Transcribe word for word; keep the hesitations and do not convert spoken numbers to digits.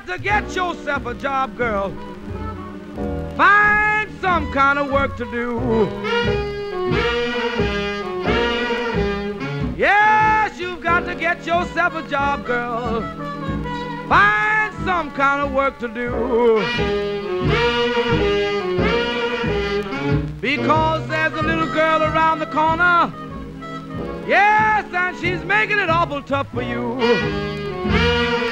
to get yourself a job, girl. Find some kind of work to do. Yes, you've got to get yourself a job, girl. Find some kind of work to do. Because there's a little girl around the corner. Yes, and she's making it awful tough for you.